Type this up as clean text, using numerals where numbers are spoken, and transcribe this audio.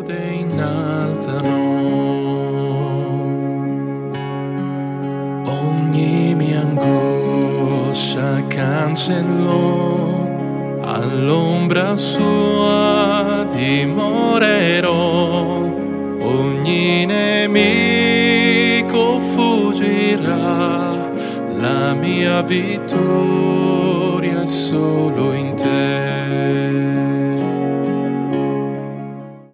lode innalzano. Ogni mia angoscia cancellò, all'ombra sua dimorerò. Ogni nemico fuggirà, la mia vittoria è solo in te.